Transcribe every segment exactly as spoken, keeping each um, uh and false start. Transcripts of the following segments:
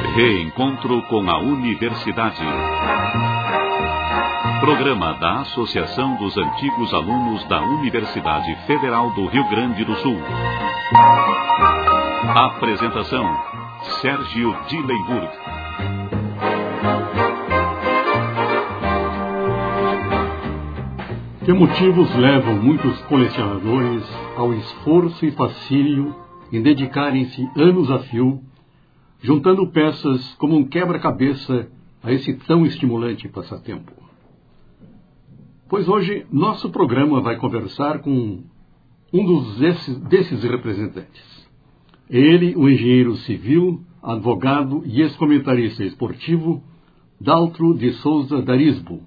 Reencontro com a Universidade. Programa da Associação dos Antigos Alunos da Universidade Federal do Rio Grande do Sul. Apresentação: Sérgio Dillenburg. Que motivos levam muitos colecionadores ao esforço e fascínio em dedicarem-se anos a fio, juntando peças como um quebra-cabeça a esse tão estimulante passatempo? Pois hoje nosso programa vai conversar com um dos desses, desses representantes. Ele, o engenheiro civil, advogado e ex-comentarista esportivo, Daltro de Souza Darisbo.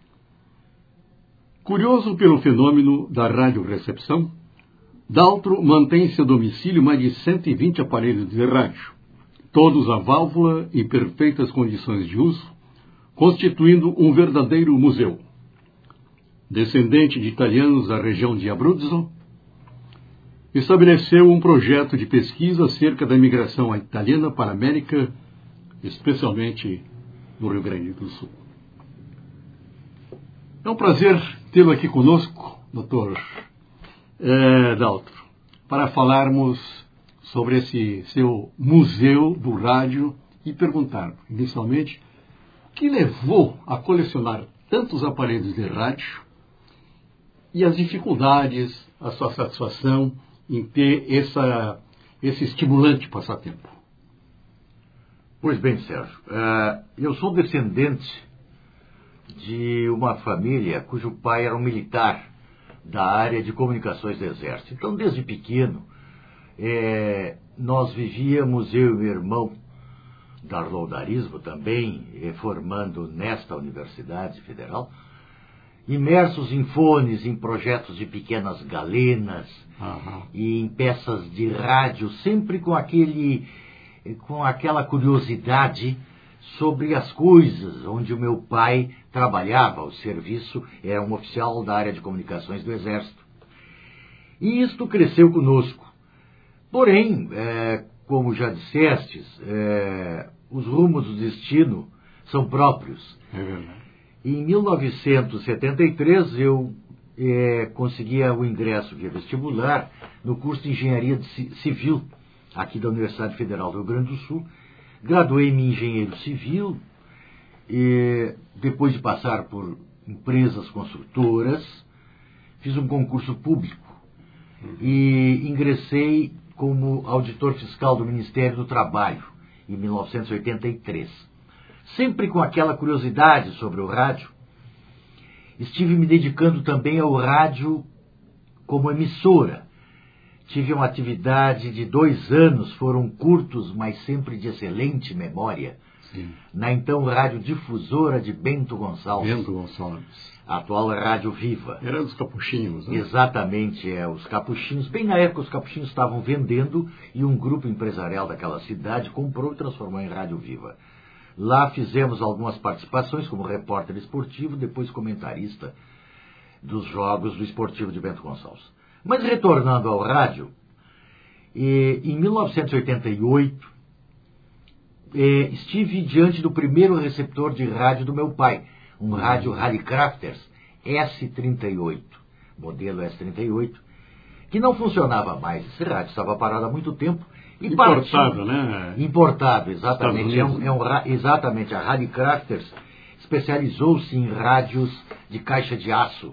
Curioso pelo fenômeno da radiorecepção, Daltro mantém em seu domicílio mais de cento e vinte aparelhos de rádio, todos a válvula em perfeitas condições de uso, constituindo um verdadeiro museu. Descendente de italianos da região de Abruzzo, estabeleceu um projeto de pesquisa acerca da imigração italiana para a América, especialmente no Rio Grande do Sul. É um prazer tê-lo aqui conosco, doutor é, Daltro, para falarmos sobre esse seu museu do rádio e perguntar, inicialmente, o que levou a colecionar tantos aparelhos de rádio e as dificuldades, a sua satisfação em ter essa, esse estimulante passatempo. Pois bem, Sérgio, uh, eu sou descendente de uma família cujo pai era um militar da área de comunicações do Exército. Então, desde pequeno, é, nós vivíamos, eu e meu irmão, Darlon Darisbo, também é, formando nesta Universidade Federal, imersos em fones, em projetos de pequenas galenas, uhum. e em peças de rádio, sempre com aquele, com aquela curiosidade sobre as coisas onde o meu pai trabalhava. O serviço era um oficial da área de comunicações do Exército. E isto cresceu conosco. Porém, é, como já dissestes, é, os rumos do destino são próprios. É verdade. Em mil novecentos e setenta e três, eu é, conseguia o ingresso via vestibular no curso de Engenharia Civil, aqui da Universidade Federal do Rio Grande do Sul. Graduei-me em engenheiro civil e, depois de passar por empresas construtoras, fiz um concurso público e ingressei como auditor fiscal do Ministério do Trabalho, em mil novecentos e oitenta e três. Sempre com aquela curiosidade sobre o rádio, estive me dedicando também ao rádio como emissora. Tive uma atividade de dois anos, foram curtos, mas sempre de excelente memória, Sim. na então radiodifusora de Bento Gonçalves. Bento Gonçalves. A atual Rádio Viva. Era dos capuchinhos, né? Exatamente, é, os capuchinhos. Bem na época os capuchinhos estavam vendendo e um grupo empresarial daquela cidade comprou e transformou em Rádio Viva. Lá fizemos algumas participações como repórter esportivo, depois comentarista dos jogos do Esportivo de Bento Gonçalves. Mas retornando ao rádio, eh, em mil novecentos e oitenta e oito, eh, estive diante do primeiro receptor de rádio do meu pai, um rádio Hallicrafters S trinta e oito, modelo S trinta e oito, que não funcionava mais. Esse rádio estava parado há muito tempo. E importado, partiu, né? Importado, exatamente. É um, é um, exatamente, a Hallicrafters especializou-se em rádios de caixa de aço.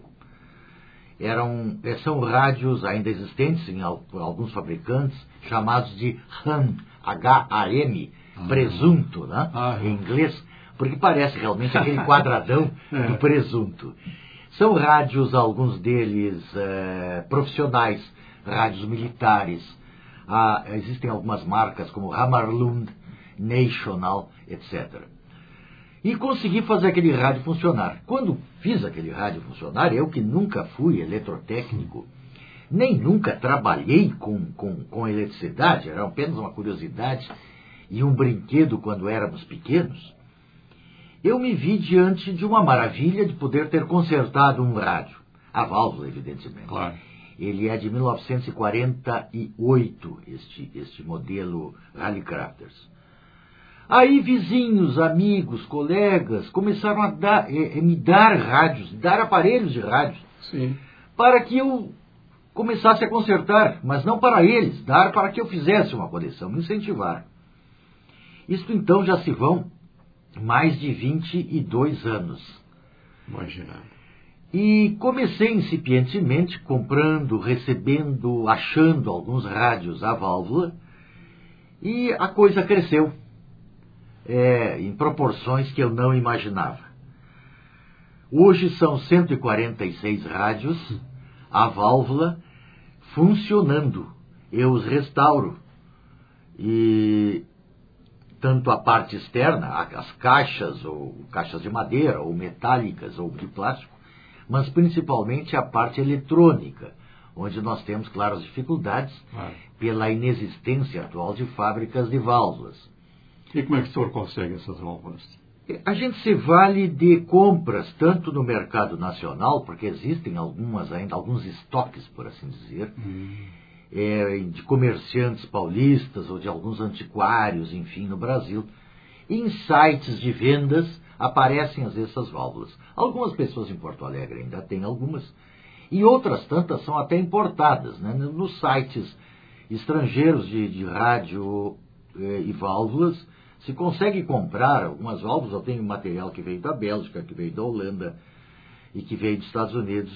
Eram, são rádios ainda existentes em alguns fabricantes, chamados de RAM, H A M, ah, presunto, né? Ah, em inglês, porque parece realmente aquele quadradão é. do presunto. São rádios, alguns deles é, profissionais, rádios militares. Ah, existem algumas marcas como Hammarlund, National, etcétera. E consegui fazer aquele rádio funcionar. Quando fiz aquele rádio funcionar, eu que nunca fui eletrotécnico, nem nunca trabalhei com, com, com eletricidade, era apenas uma curiosidade e um brinquedo quando éramos pequenos, eu me vi diante de uma maravilha de poder ter consertado um rádio. A válvula, evidentemente. Claro. Ele é de mil novecentos e quarenta e oito, este, este modelo Hallicrafters. Aí vizinhos, amigos, colegas começaram a, dar, a me dar rádios, dar aparelhos de rádios, Sim. para que eu começasse a consertar, mas não para eles, dar para que eu fizesse uma coleção, me incentivar. Isto então já se vão mais de vinte e dois anos. Imagina. E comecei incipientemente comprando, recebendo, achando alguns rádios à válvula, e a coisa cresceu. É, em proporções que eu não imaginava. Hoje são cento e quarenta e seis rádios, a válvula, funcionando. Eu os restauro. E tanto a parte externa, as caixas, ou caixas de madeira, ou metálicas, ou de plástico, mas principalmente a parte eletrônica, onde nós temos claras dificuldades ah. pela inexistência atual de fábricas de válvulas. E como é que o senhor consegue essas válvulas? A gente se vale de compras, tanto no mercado nacional, porque existem algumas ainda, alguns estoques, por assim dizer, hum. é, de comerciantes paulistas ou de alguns antiquários, enfim, no Brasil. E em sites de vendas aparecem às vezes essas válvulas. Algumas pessoas em Porto Alegre ainda têm algumas, e outras tantas são até importadas, né? Nos sites estrangeiros de, de rádio eh, e válvulas, se consegue comprar algumas válvulas. Eu tenho material que veio da Bélgica, que veio da Holanda e que veio dos Estados Unidos,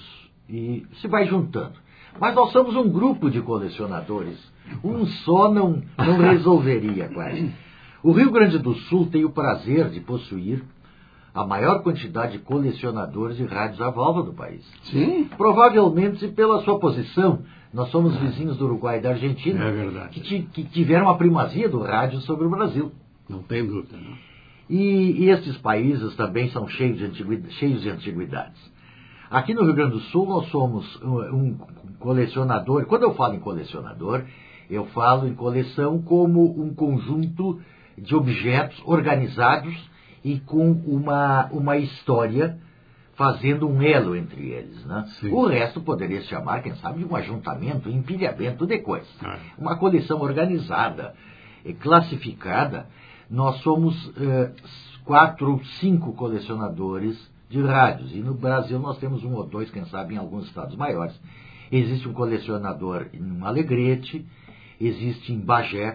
e se vai juntando. Mas nós somos um grupo de colecionadores. Um só não, não resolveria, quase. O Rio Grande do Sul tem o prazer de possuir a maior quantidade de colecionadores de rádios à válvula do país. Sim. Provavelmente pela sua posição. Nós somos vizinhos do Uruguai e da Argentina, é verdade. Que, que tiveram a primazia do rádio sobre o Brasil. Não tem dúvida, não. E, e estes países também são cheios de, antiguidades, cheios de antiguidades. Aqui no Rio Grande do Sul nós somos um, um colecionador. Quando eu falo em colecionador, eu falo em coleção como um conjunto de objetos organizados e com uma, uma história fazendo um elo entre eles, né? O resto poderia se chamar, quem sabe, de um ajuntamento, um empilhamento de coisas. Ah. Uma coleção organizada, classificada. Nós somos eh, quatro ou cinco colecionadores de rádios. E no Brasil nós temos um ou dois, quem sabe, em alguns estados maiores. Existe um colecionador em Alegrete, existe em Bagé,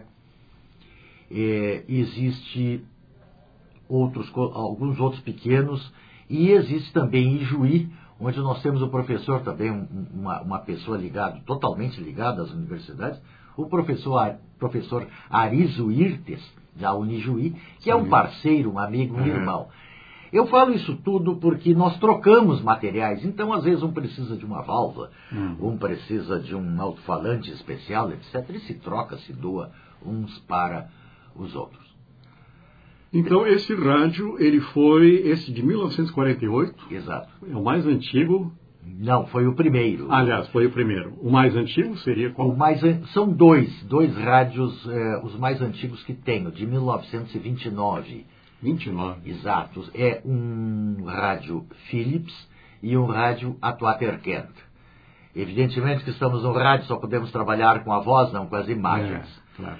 eh, existe outros, alguns outros pequenos, e existe também em Ijuí, onde nós temos o professor também, uma, uma pessoa ligada, totalmente ligada às universidades, o professor, professor Arizo Irtes, da Unijuí, que Sim. é um parceiro, um amigo, um uhum. irmão. Eu falo isso tudo porque nós trocamos materiais, então às vezes um precisa de uma válvula, uhum. um precisa de um alto-falante especial, etcétera, e se troca, se doa uns para os outros. Então esse rádio, ele foi esse de mil novecentos e quarenta e oito? Exato. É o mais antigo? Não, foi o primeiro. Aliás, foi o primeiro. O mais antigo seria qual? O mais an... São dois, dois rádios, eh, os mais antigos que tenho, de mil novecentos e vinte e nove. vinte e nove? Exato. É um rádio Philips e um rádio Atuater-Kent. Evidentemente que estamos no rádio, só podemos trabalhar com a voz, não com as imagens. É, claro.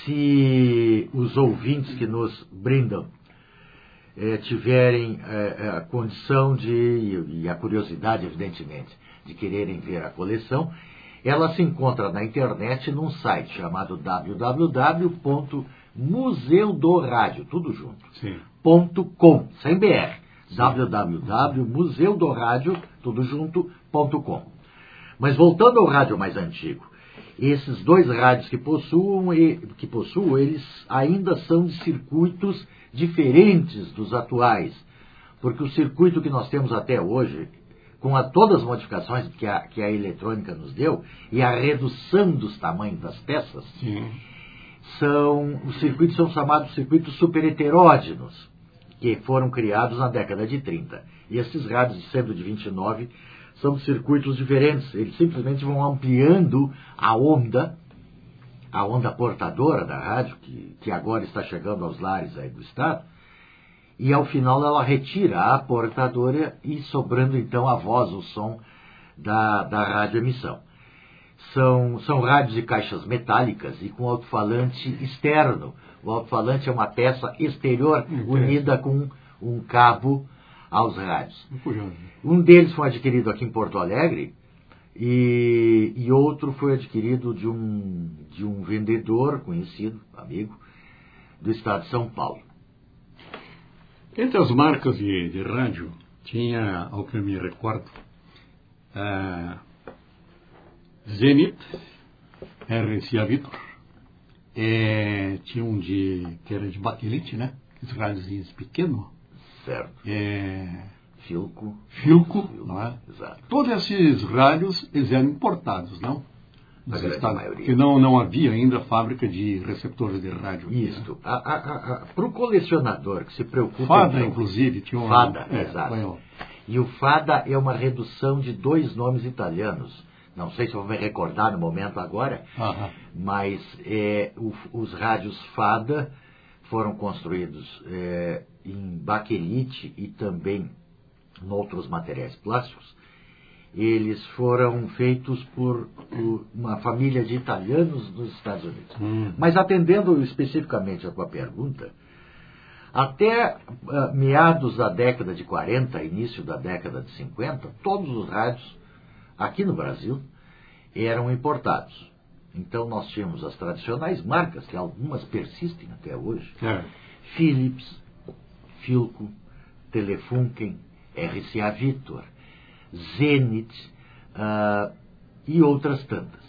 Se os ouvintes que nos brindam eh, tiverem eh, a condição de, e a curiosidade, evidentemente, de quererem ver a coleção, ela se encontra na internet num site chamado w w w ponto museu do rádio, tudo junto, Sim. ponto com, sem B R, w w w ponto museu do rádio, tudo junto, ponto com. Mas voltando ao rádio mais antigo, esses dois rádios que possuam, que possuam, eles ainda são de circuitos diferentes dos atuais, porque o circuito que nós temos até hoje, com a, todas as modificações que a, que a eletrônica nos deu, e a redução dos tamanhos das peças, Sim. são, os circuitos são chamados circuitos superheterógenos, que foram criados na década de trinta. E esses rádios, sendo de vinte e nove, são circuitos diferentes. Eles simplesmente vão ampliando a onda, a onda portadora da rádio, que, que agora está chegando aos lares aí do estado, e ao final ela retira a portadora e sobrando então a voz, o som da, da radioemissão. São, são rádios e caixas metálicas e com alto-falante externo. O alto-falante é uma peça exterior unida com um cabo aos rádios. Um deles foi adquirido aqui em Porto Alegre e, e outro foi adquirido de um, de um vendedor conhecido, amigo, do estado de São Paulo. Entre as marcas de, de rádio, tinha, ao que eu me recordo, a Zenit, R C A Victor, é, tinha um de, que era de baquelite, né? Esses rádios pequenos. Certo. É, Filco. Filco, Filco, não é? Exato. Todos esses rádios, eles eram importados, não? A grande estados, maioria. porque não, não havia ainda fábrica de receptores de rádio. Isto. Né? Para o colecionador que se preocupa... Fada, então, inclusive, tinha um... Fada, é, exato. Foi, e o Fada é uma redução de dois nomes italianos. Não sei se eu vou me recordar no momento agora, Aham. mas é, o, os rádios Fada foram construídos é, em baquelite e também em outros materiais plásticos. Eles foram feitos por, por uma família de italianos nos Estados Unidos. Hum. Mas atendendo especificamente a tua pergunta, até uh, meados da década de quarenta, início da década de cinquenta, todos os rádios aqui no Brasil eram importados. Então nós tínhamos as tradicionais marcas, que algumas persistem até hoje, É. Philips, Filco, Telefunken, R C A Victor, Zenit uh, e outras tantas.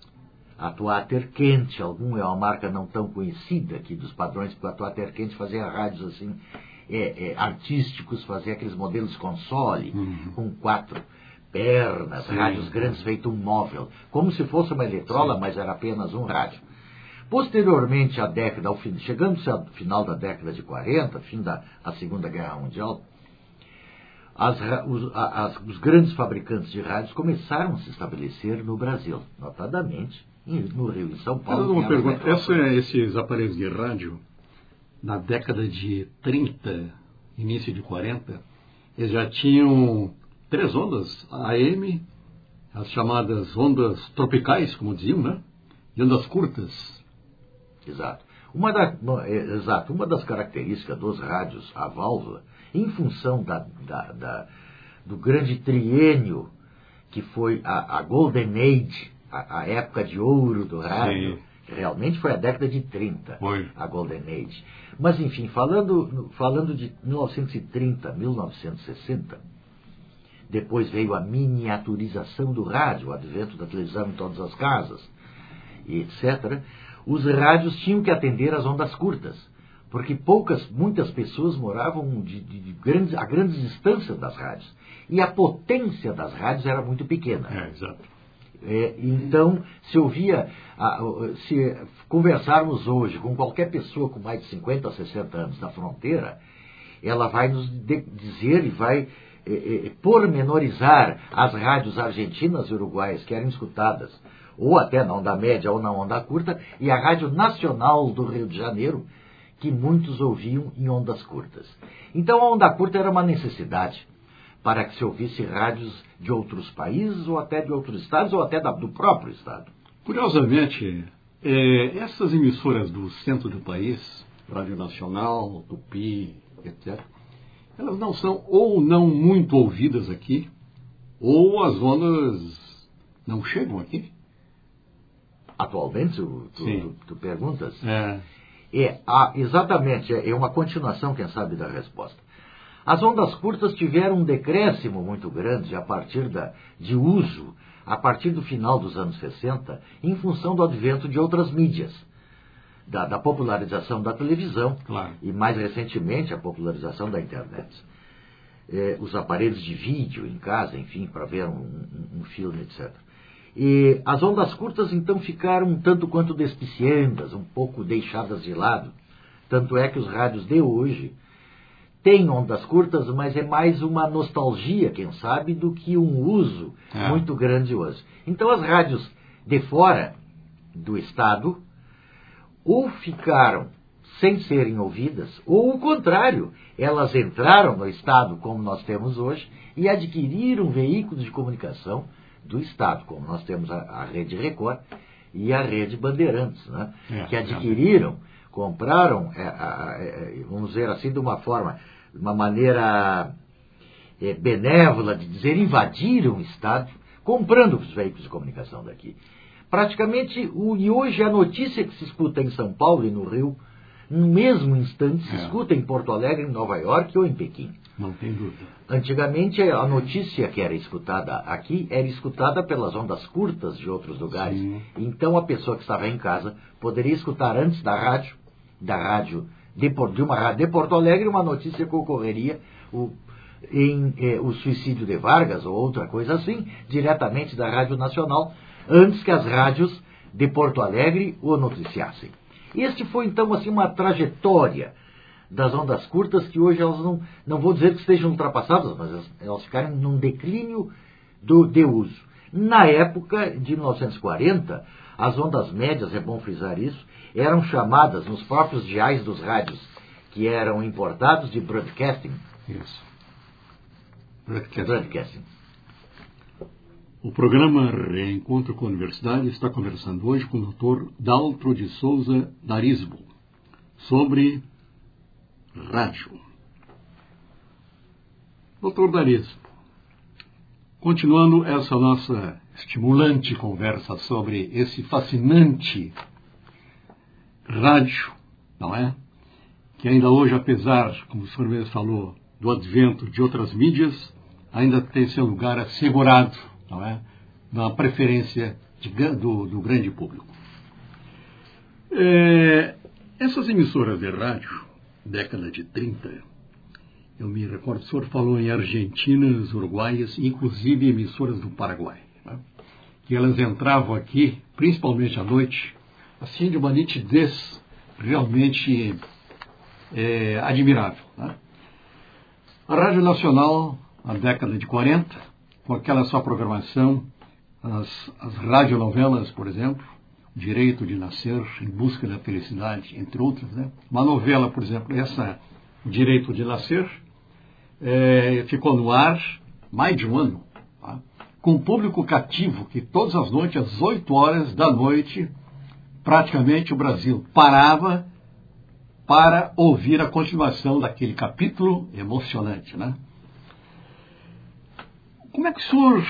A Tuater Quente, algum é uma marca não tão conhecida aqui dos padrões, porque a Tuater Quente fazia rádios assim, é, é, artísticos, fazia aqueles modelos console, uhum. com quatro pernas, sim, rádios grandes, feito um móvel, como se fosse uma eletrola, sim. Mas era apenas um rádio. Posteriormente, a década, ao fim, chegando-se ao final da década de quarenta, fim da a Segunda Guerra Mundial, As, os, as, os grandes fabricantes de rádios começaram a se estabelecer no Brasil, notadamente no Rio e São Paulo. Uma pergunta, essa, esses aparelhos de rádio, na década de trinta, início de quarenta, eles já tinham três ondas, A M, as chamadas ondas tropicais, como diziam, né? E ondas curtas. Exato. Uma, da, exato. Uma das características dos rádios a válvula, em função da, da, da, do grande triênio que foi a, a Golden Age, a, a época de ouro do rádio, sim. Realmente foi a década de trinta, foi. A Golden Age. Mas, enfim, falando, falando de mil novecentos e trinta, mil novecentos e sessenta, depois veio a miniaturização do rádio, o advento da televisão em todas as casas, e etcétera, os rádios tinham que atender às ondas curtas, porque poucas, muitas pessoas moravam de, de, de grandes, a grandes distâncias das rádios. E a potência das rádios era muito pequena. É, exato. É, então, se ouvia, se conversarmos hoje com qualquer pessoa com mais de cinquenta, sessenta anos na fronteira, ela vai nos de, dizer e vai é, é, pormenorizar as rádios argentinas e uruguaias que eram escutadas, ou até na onda média ou na onda curta, e a Rádio Nacional do Rio de Janeiro, que muitos ouviam em ondas curtas. Então a onda curta era uma necessidade para que se ouvisse rádios de outros países, ou até de outros estados, ou até da, do próprio estado. Curiosamente, é, essas emissoras do centro do país, Rádio Nacional, Tupi, etcétera, elas não são ou não muito ouvidas aqui, ou as ondas não chegam aqui. Atualmente, tu, tu, tu perguntas? É. É, a, exatamente, é uma continuação, quem sabe, da resposta. As ondas curtas tiveram um decréscimo muito grande a partir da, de uso, a partir do final dos anos sessenta, em função do advento de outras mídias, da, da popularização da televisão, claro. E mais recentemente a popularização da internet. É, os aparelhos de vídeo em casa, enfim, para ver um, um, um filme, etcétera. E as ondas curtas, então, ficaram um tanto quanto despiciendas, um pouco deixadas de lado. Tanto é que os rádios de hoje têm ondas curtas, mas é mais uma nostalgia, quem sabe, do que um uso é. muito grandioso. Então, as rádios de fora do estado ou ficaram sem serem ouvidas, ou o contrário, elas entraram no estado como nós temos hoje e adquiriram veículos de comunicação do Estado, como nós temos a, a Rede Record e a Rede Bandeirantes, né? É, que adquiriram, é. compraram, é, é, vamos dizer assim, de uma forma, de uma maneira é, benévola de dizer, invadiram o Estado, comprando os veículos de comunicação daqui. Praticamente, o, e hoje a notícia que se escuta em São Paulo e no Rio, no mesmo instante se é. escuta em Porto Alegre, em Nova York ou em Pequim. Não tem dúvida. Antigamente, a notícia que era escutada aqui era escutada pelas ondas curtas de outros lugares. Sim. Então, a pessoa que estava em casa poderia escutar antes da rádio, da rádio de, de uma rádio de Porto Alegre, uma notícia que ocorreria o, em eh, o suicídio de Vargas ou outra coisa assim, diretamente da Rádio Nacional, antes que as rádios de Porto Alegre o noticiassem. Este foi, então, assim, uma trajetória das ondas curtas que hoje elas não, não vou dizer que estejam ultrapassadas, mas elas, elas ficaram num declínio do, de uso. Na época de mil novecentos e quarenta, as ondas médias, é bom frisar isso, eram chamadas nos próprios diais dos rádios, que eram importados, de broadcasting. Isso. Broadcasting. broadcasting. O programa Reencontro com a Universidade está conversando hoje com o doutor Daltro de Souza Darisbo sobre rádio. doutor Darisbo, continuando essa nossa estimulante conversa sobre esse fascinante rádio, não é? Que ainda hoje, apesar, como o senhor mesmo falou, do advento de outras mídias, ainda tem seu lugar assegurado, não é? Na preferência de, do, do grande público. É, essas emissoras de rádio, década de trinta, eu me recordo, o senhor falou em argentinas, uruguaias, inclusive emissoras do Paraguai, né? Que elas entravam aqui, principalmente à noite, assim de uma nitidez realmente é, admirável, né? A Rádio Nacional, na década de quarenta, com aquela sua programação, as, as radionovelas, por exemplo, Direito de Nascer, Em Busca da Felicidade, entre outras, né? Uma novela, por exemplo, essa Direito de Nascer, é, ficou no ar mais de um ano, tá? Com um público cativo que todas as noites, às oito horas da noite, praticamente o Brasil parava para ouvir a continuação daquele capítulo emocionante, né? Como é que o senhor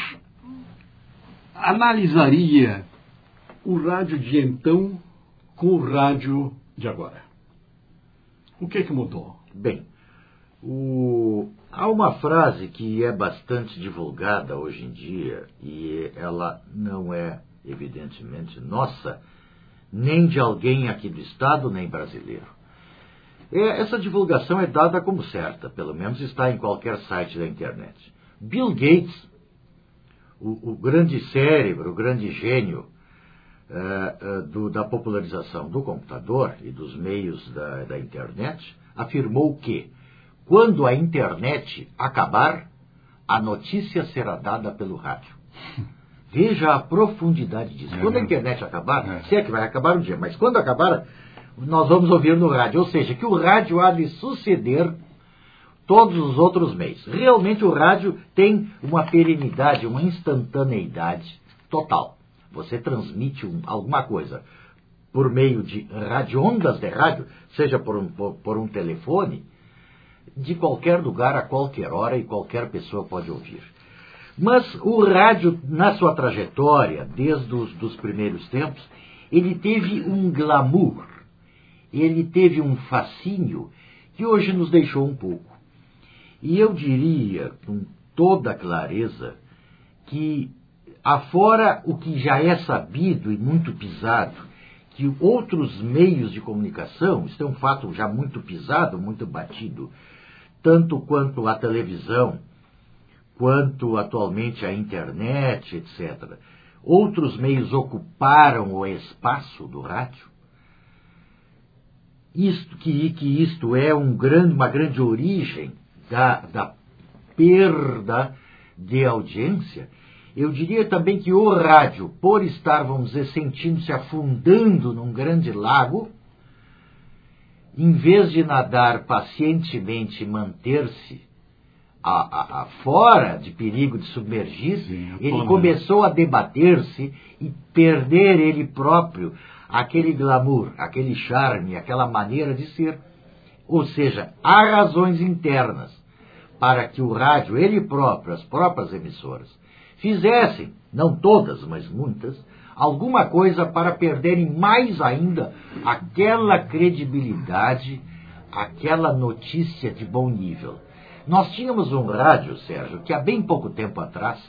analisaria o rádio de então com o rádio de agora? O que é que mudou? Bem, o... há uma frase que é bastante divulgada hoje em dia, e ela não é, evidentemente, nossa, nem de alguém aqui do Estado, nem brasileiro. É, essa divulgação é dada como certa, pelo menos está em qualquer site da internet. Bill Gates, o, o grande cérebro, o grande gênio uh, uh, do, da popularização do computador e dos meios da, da internet, afirmou que, quando a internet acabar, a notícia será dada pelo rádio. Veja a profundidade disso. É, quando a internet acabar, é. se é que vai acabar um dia, mas quando acabar, nós vamos ouvir no rádio. Ou seja, que o rádio há de suceder todos os outros meios. Realmente o rádio tem uma perenidade, uma instantaneidade total. Você transmite um, alguma coisa por meio de rádio, ondas de rádio, seja por um, por, por um telefone, de qualquer lugar, a qualquer hora, e qualquer pessoa pode ouvir. Mas o rádio, na sua trajetória, desde os dos primeiros tempos, ele teve um glamour, ele teve um fascínio que hoje nos deixou um pouco. E eu diria, com toda clareza, que, afora o que já é sabido e muito pisado, que outros meios de comunicação, isso é um fato já muito pisado, muito batido, tanto quanto a televisão, quanto atualmente a internet, etcétera, outros meios ocuparam o espaço do rádio, isto, que, que isto é um grande, uma grande origem da, da perda de audiência. Eu diria também que o rádio, por estar, vamos dizer, sentindo-se afundando num grande lago, em vez de nadar pacientemente e manter-se a, a, a fora de perigo de submergir, Sim, ele tona, começou a debater-se e perder ele próprio aquele glamour, aquele charme, aquela maneira de ser. Ou seja, há razões internas para que o rádio, ele próprio, as próprias emissoras, fizessem, não todas, mas muitas, alguma coisa para perderem mais ainda aquela credibilidade, aquela notícia de bom nível. Nós tínhamos um rádio, Sérgio, que há bem pouco tempo atrás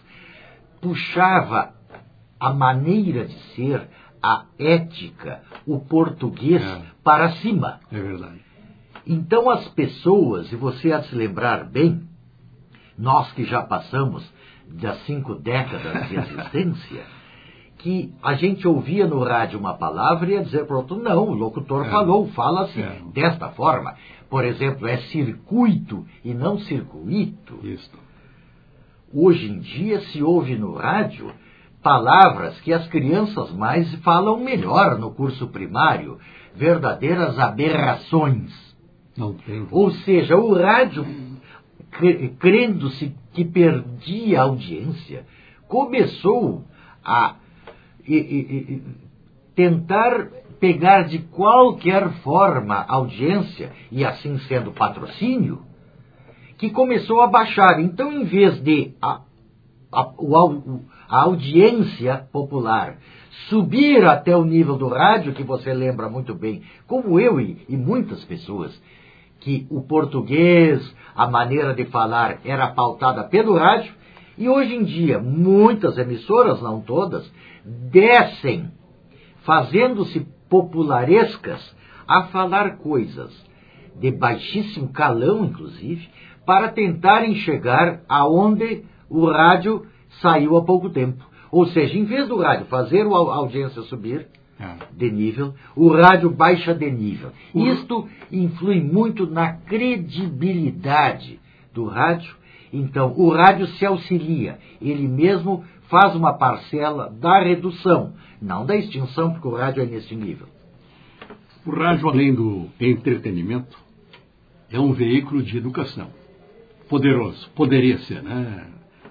puxava a maneira de ser, a ética, o português é. para cima. É verdade. Então as pessoas, e você há de se lembrar bem, nós que já passamos das cinco décadas de existência, que a gente ouvia no rádio uma palavra e ia dizer para o outro, não, o locutor é. falou, fala assim, é. desta forma. Por exemplo, é circuito e não circuito. Isso. Hoje em dia se ouve no rádio palavras que as crianças mais falam melhor no curso primário, verdadeiras aberrações. Não tem. Ou seja, o rádio, crendo-se que perdia a audiência, começou a e, e, e, tentar pegar de qualquer forma a audiência, e assim sendo patrocínio, que começou a baixar. Então, em vez de a, a, a audiência popular subir até o nível do rádio, que você lembra muito bem, como eu e, e muitas pessoas, que o português, a maneira de falar era pautada pelo rádio, e hoje em dia muitas emissoras, não todas, descem, fazendo-se popularescas, a falar coisas de baixíssimo calão, inclusive, para tentarem chegar aonde o rádio saiu há pouco tempo. Ou seja, em vez do rádio fazer a audiência subir de nível, o rádio baixa de nível. Isto influi muito na credibilidade do rádio. Então, o rádio se auxilia, ele mesmo faz uma parcela da redução, não da extinção, porque o rádio é nesse nível. O rádio, além do entretenimento, é um veículo de educação. Poderoso, poderia ser, né?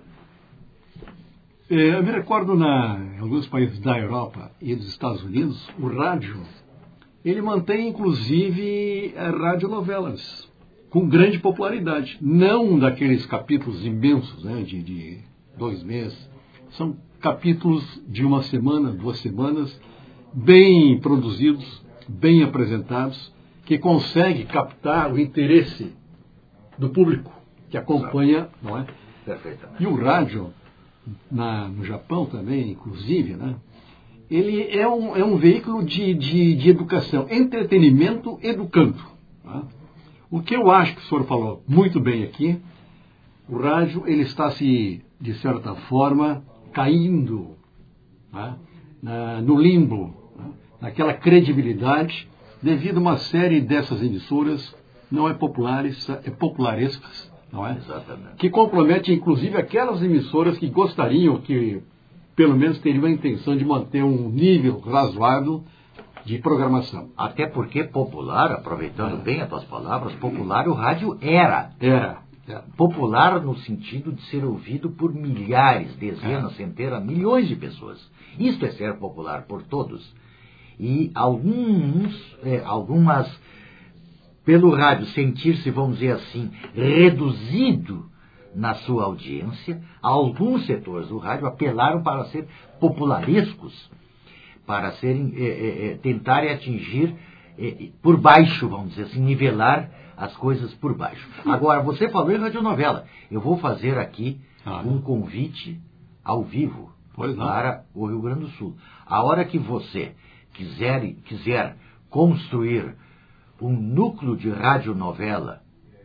Eu me recordo, na, em alguns países da Europa e dos Estados Unidos, o rádio, ele mantém, inclusive, radionovelas, com grande popularidade. Não daqueles capítulos imensos, né, de, de dois meses. São capítulos de uma semana, duas semanas, bem produzidos, bem apresentados, que conseguem captar o interesse do público que acompanha, não é? Perfeitamente. E o rádio, na, no Japão também, inclusive, né? Ele é um, é um veículo de, de, de educação, entretenimento educando. Tá? O que eu acho que o senhor falou muito bem aqui, o rádio ele está se, de certa forma, caindo, tá? Na, no limbo, tá? Naquela credibilidade, devido a uma série dessas emissoras não é populares, é popularescas, não é? Exatamente. Que compromete, inclusive, aquelas emissoras que gostariam, que pelo menos teriam a intenção de manter um nível razoável de programação. Até porque popular, aproveitando é. bem as tuas palavras, popular o rádio era. Era. É. Popular no sentido de ser ouvido por milhares, dezenas, é. centenas, milhões de pessoas. Isto é ser popular por todos. E alguns, é, algumas, pelo rádio sentir-se, vamos dizer assim, reduzido na sua audiência, alguns setores do rádio apelaram para ser popularescos, para serem, é, é, tentarem atingir é, por baixo, vamos dizer assim, nivelar as coisas por baixo. Agora, você falou em radionovela. Eu vou fazer aqui ah, um convite ao vivo para o Rio Grande do Sul. A hora que você quiser, quiser construir um núcleo de radionovela,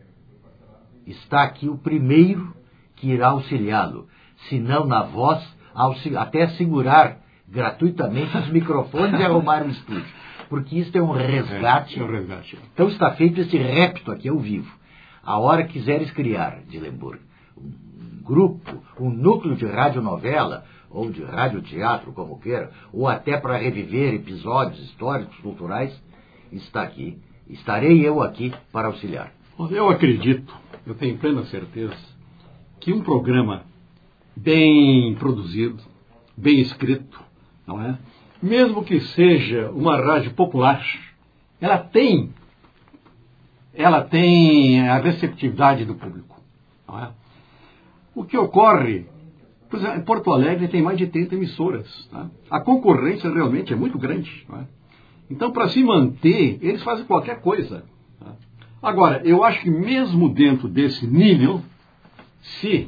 está aqui o primeiro que irá auxiliá-lo. Se não na voz, até segurar gratuitamente os microfones e arrumar o estúdio. Porque isso é um resgate. É, é um resgate. Então está feito esse repto aqui ao vivo. A hora que quiseres criar, de Lemburgo, um grupo, um núcleo de radionovela, ou de radioteatro, como queira, ou até para reviver episódios históricos, culturais, está aqui. Estarei eu aqui para auxiliar. Eu acredito, eu tenho plena certeza, que um programa bem produzido, bem escrito, não é? Mesmo que seja uma rádio popular, ela tem, ela tem a receptividade do público, não é? O que ocorre, por exemplo, em Porto Alegre tem mais de trinta emissoras, tá? A concorrência realmente é muito grande, não é? Então, para se manter, eles fazem qualquer coisa. Tá? Agora, eu acho que mesmo dentro desse nível, se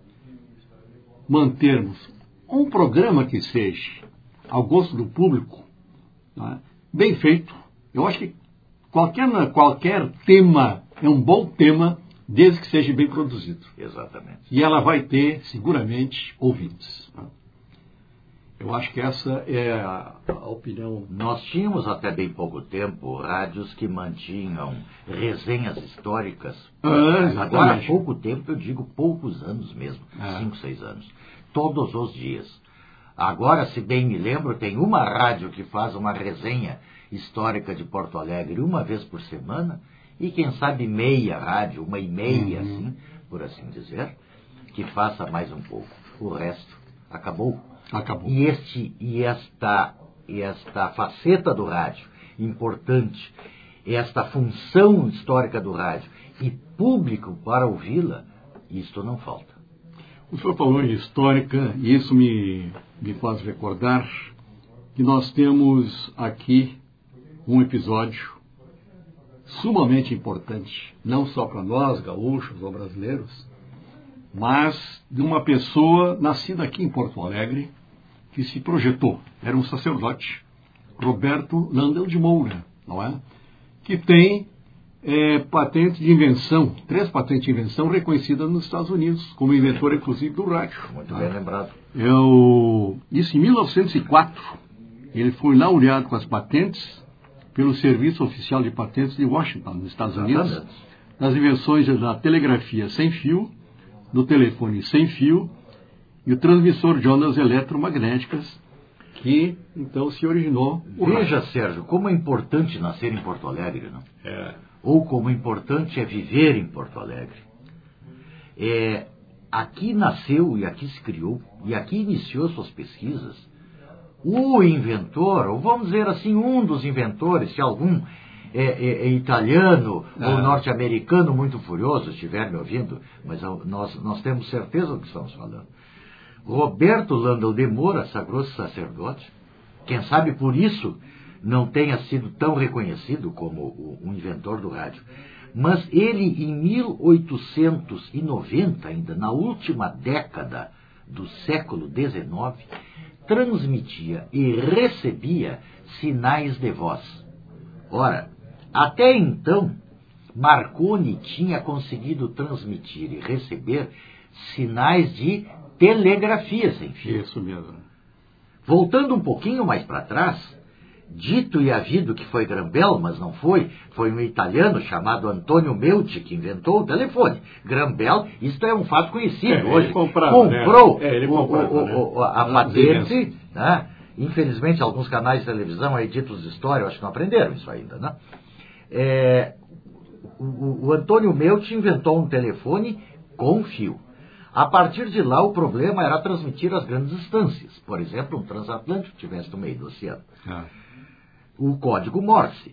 mantermos um programa que seja ao gosto do público, tá? Bem feito, eu acho que qualquer, qualquer tema é um bom tema, desde que seja bem produzido. Exatamente. E ela vai ter, seguramente, ouvintes. Tá? Eu acho que essa é a, a opinião. Nós tínhamos até bem pouco tempo rádios que mantinham resenhas históricas. Ah, Agora há pouco tempo, eu digo poucos anos mesmo, ah. cinco, seis anos. Todos os dias. Agora, se bem me lembro, tem uma rádio que faz uma resenha histórica de Porto Alegre uma vez por semana, e quem sabe meia rádio, uma e meia, uhum. assim, por assim dizer, que faça mais um pouco. O resto acabou. Acabou. E, este, e, esta, e esta faceta do rádio, importante, esta função histórica do rádio, e público para ouvi-la, isto não falta. O senhor falou em histórica, e isso me, me faz recordar que nós temos aqui um episódio sumamente importante, não só para nós, gaúchos ou brasileiros, mas de uma pessoa nascida aqui em Porto Alegre, que se projetou, era um sacerdote, Roberto Landel de Moura, não é? Que tem é, patente de invenção, três patentes de invenção reconhecidas nos Estados Unidos, como inventor, inclusive, do rádio. Muito tá? bem lembrado. Eu, isso em mil novecentos e quatro, ele foi laureado com as patentes pelo Serviço Oficial de Patentes de Washington, nos Estados Unidos, nas invenções da telegrafia sem fio, do telefone sem fio e o transmissor de ondas eletromagnéticas, que então se originou. Veja, Sérgio, como é importante nascer em Porto Alegre, não? É. Ou como importante é viver em Porto Alegre. É, aqui nasceu e aqui se criou, e aqui iniciou suas pesquisas, o inventor, ou vamos dizer assim, um dos inventores, se algum é, é, é italiano ah. ou norte-americano muito furioso estiver me ouvindo, mas nós, nós temos certeza do que estamos falando. Roberto Landel de Moura sagrou-se sacerdote. Quem sabe por isso não tenha sido tão reconhecido como o, o inventor do rádio. Mas ele, em mil oitocentos e noventa, ainda na última década do século dezenove, transmitia e recebia sinais de voz. Ora, até então, Marconi tinha conseguido transmitir e receber sinais de telegrafia sem fio. Isso mesmo. Voltando um pouquinho mais para trás, dito e havido que foi Graham-Bell, mas não foi, foi um italiano chamado Antônio Meucci que inventou o telefone. Graham-Bell, isto é um fato conhecido é, hoje. Comprava, comprou né? é, ele comprava, o, o, né? o, a patente, né? Infelizmente, alguns canais de televisão aí ditos de história, eu acho que não aprenderam isso ainda, né? É, o, o Antônio Meucci inventou um telefone com fio. A partir de lá, o problema era transmitir as grandes distâncias. Por exemplo, um transatlântico que estivesse no meio do oceano. Ah. O código Morse.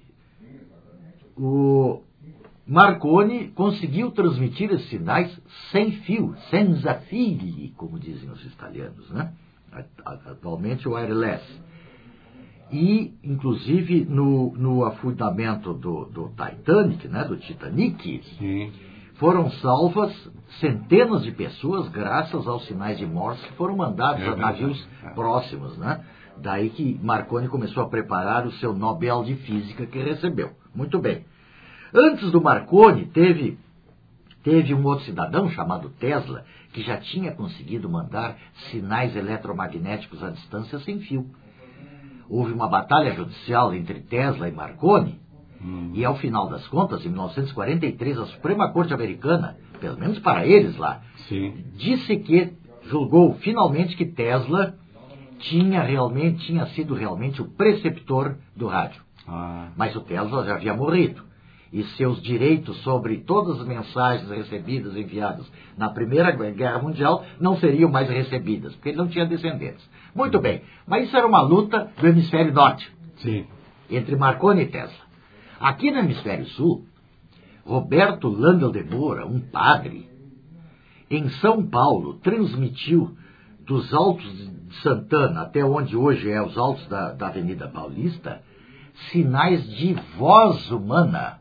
O Marconi conseguiu transmitir esses sinais sem fio, senza fili, como dizem os italianos, né? Atualmente o wireless. E, inclusive, no, no afundamento do, do Titanic, né, do Titanic, Sim. foram salvas centenas de pessoas graças aos sinais de Morse que foram mandados é a navios é. próximos, né? Daí que Marconi começou a preparar o seu Nobel de Física que recebeu. Muito bem. Antes do Marconi, teve, teve um outro cidadão chamado Tesla, que já tinha conseguido mandar sinais eletromagnéticos à distância sem fio. Houve uma batalha judicial entre Tesla e Marconi, hum. e ao final das contas, em mil novecentos e quarenta e três, a Suprema Corte Americana, pelo menos para eles lá, Sim. disse que, julgou finalmente que Tesla tinha, realmente, tinha sido realmente o preceptor do rádio. Ah. Mas o Tesla já havia morrido. e seus direitos sobre todas as mensagens recebidas, enviadas na Primeira Guerra Mundial, não seriam mais recebidas, porque ele não tinha descendentes. Muito bem, mas isso era uma luta do hemisfério norte, Sim. entre Marconi e Tesla. Aqui no hemisfério sul, Roberto Landel de Moura, um padre, em São Paulo, transmitiu dos Altos de Santana até onde hoje é os Altos da, da Avenida Paulista, sinais de voz humana,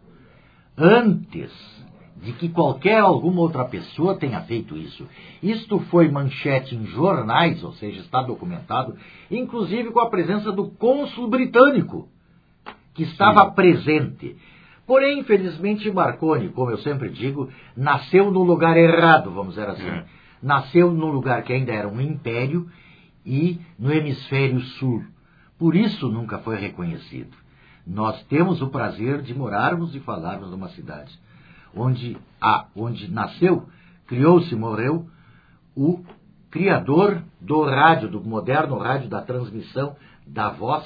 antes de que qualquer alguma outra pessoa tenha feito isso. Isto foi manchete em jornais, ou seja, está documentado, inclusive com a presença do cônsul britânico, que estava Sim. presente. Porém, infelizmente, Marconi, como eu sempre digo, nasceu no lugar errado, vamos dizer assim. É. Nasceu num lugar que ainda era um império e no hemisfério sul. Por isso nunca foi reconhecido. Nós temos o prazer de morarmos e falarmos numa cidade onde, a, onde nasceu, criou-se e morreu o criador do rádio, do moderno rádio, da transmissão da voz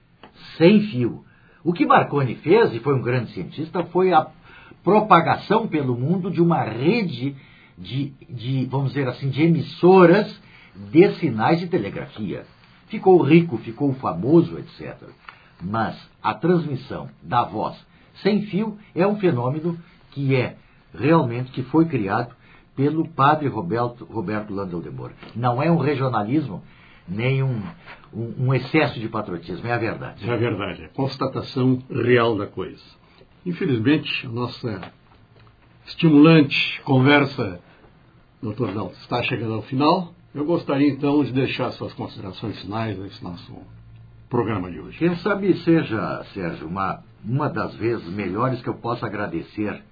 sem fio. O que Marconi fez, e foi um grande cientista, foi a propagação pelo mundo de uma rede de, de vamos dizer assim, de emissoras de sinais de telegrafia. Ficou rico, ficou famoso, etcétera. Mas a transmissão da voz sem fio é um fenômeno que é realmente, que foi criado pelo padre Roberto, Roberto Landel de Moura. Não é um regionalismo, nem um, um, um excesso de patriotismo, é a verdade. É a verdade, é a constatação real da coisa. Infelizmente, a nossa estimulante conversa, doutor Dalton, está chegando ao final. Eu gostaria, então, de deixar suas considerações finais nesse nosso programa de hoje. Quem sabe seja, Sérgio, uma, uma das vezes melhores que eu possa agradecer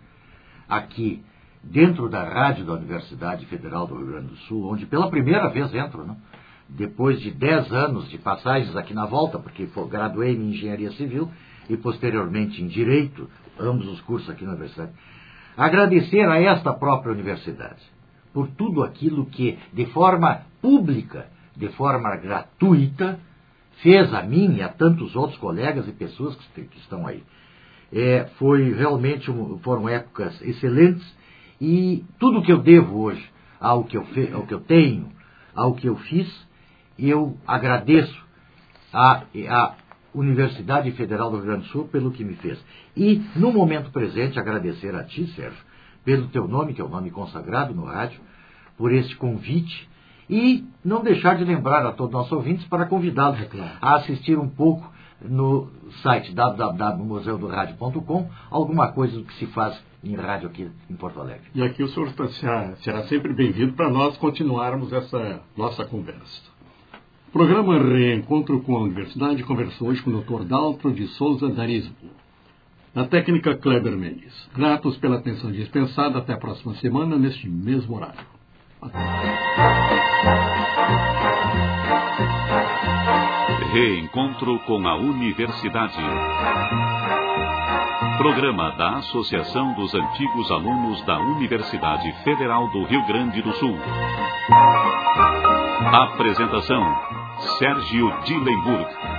aqui, dentro da rádio da Universidade Federal do Rio Grande do Sul, onde pela primeira vez entro, né? Depois de dez anos de passagens aqui na volta, porque graduei em Engenharia Civil e posteriormente em Direito, ambos os cursos aqui na Universidade. Agradecer a esta própria universidade por tudo aquilo que, de forma pública, de forma gratuita, fez a mim e a tantos outros colegas e pessoas que, que estão aí. É, foi realmente, um, foram épocas excelentes e tudo que eu devo hoje ao que eu, fe, ao que eu tenho, ao que eu fiz, eu agradeço à, à Universidade Federal do Rio Grande do Sul pelo que me fez. E, no momento presente, agradecer a ti, Sérgio, pelo teu nome, que é o nome consagrado no rádio, por este convite, e não deixar de lembrar a todos os nossos ouvintes para convidá-los é claro. a assistir um pouco no site w w w ponto museu do rádio ponto com alguma coisa do que se faz em rádio aqui em Porto Alegre. E aqui o senhor será, será sempre bem-vindo para nós continuarmos essa nossa conversa. O programa Reencontro com a Universidade conversou hoje com o doutor Daltro de Souza Darismo. Na técnica, Kleber Mendes. Gratos pela atenção dispensada. Até a próxima semana, neste mesmo horário. Até. Reencontro com a Universidade. Programa da Associação dos Antigos Alunos da Universidade Federal do Rio Grande do Sul. Apresentação: Sérgio Dillenburg.